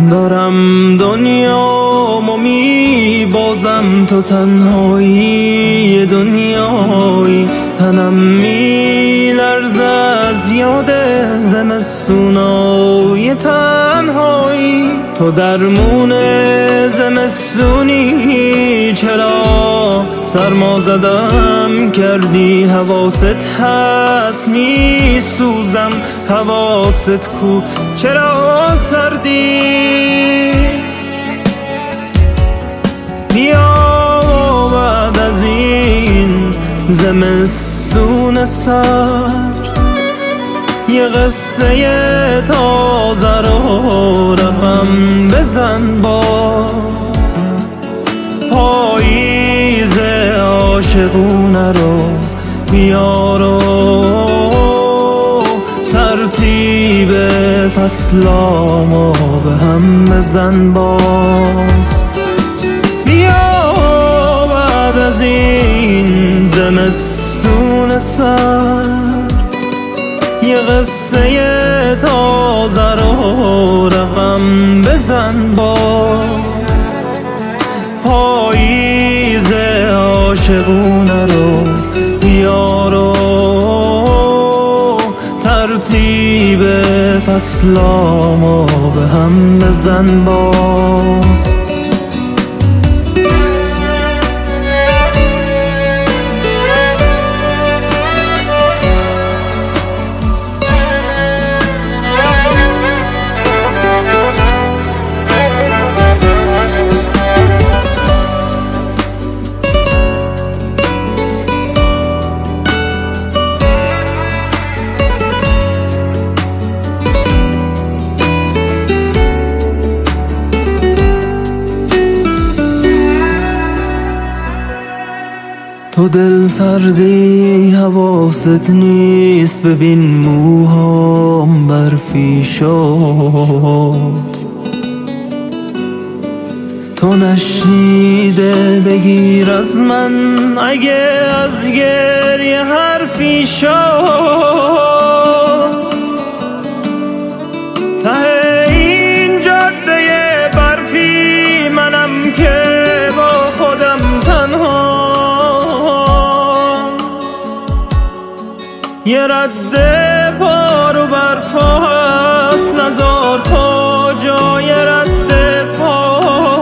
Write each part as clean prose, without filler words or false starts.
دارم دنیامو میبازم، تو تنهایی دنیایی. تنم میلرزه از یاد زمستونای تنهایی. تو درمون زمستونی، چرا سرما زدم کردی؟ حواست هست میسوزم، حواست کو؟ چرا سردی؟ بیا بعد از این زمستون سرد، یه قصه تازه رو رقم بزن باز. پاییز عاشقونه رو بیار و ترتیب فصلامو به هم بزن باز. بیا بعد از این زمستون سرد، یه قصه تازه رو رقم بزن باز. پاییز عاشقونه رو بیار و ترتیب فصلامو به هم بزن باز. تو دل سردی حواست نیست، ببین موهام برفی شد. تو نشنیده بگیر از من، اگه از گریه حرفی شد. ته این جاده برفی منم که با خودم تنها، یه رد پا رو برف هست، نزار پا جای رد پا.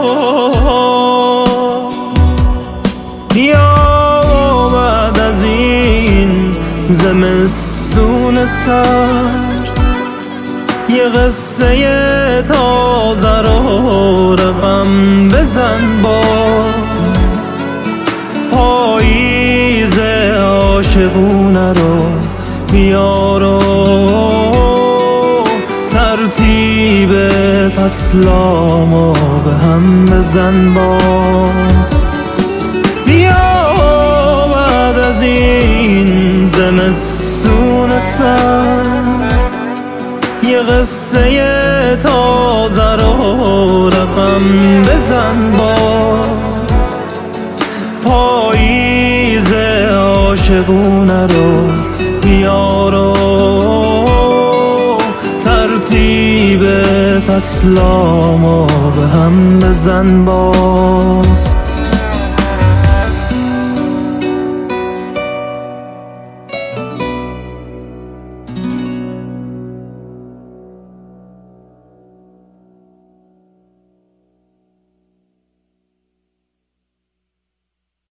بیا بعد از این زمستون سرد، یه قصه تازه رو رقم بزن باز. پاییز عاشقونه رو بیار و ترتیب فصلامو به هم بزن باز. بیا بعد از این زمستون سرد، یه قصه تازه رو رقم بزن باز. پاییز عاشقونه رو بیار و ترتیب فصلامو به هم بزن باز.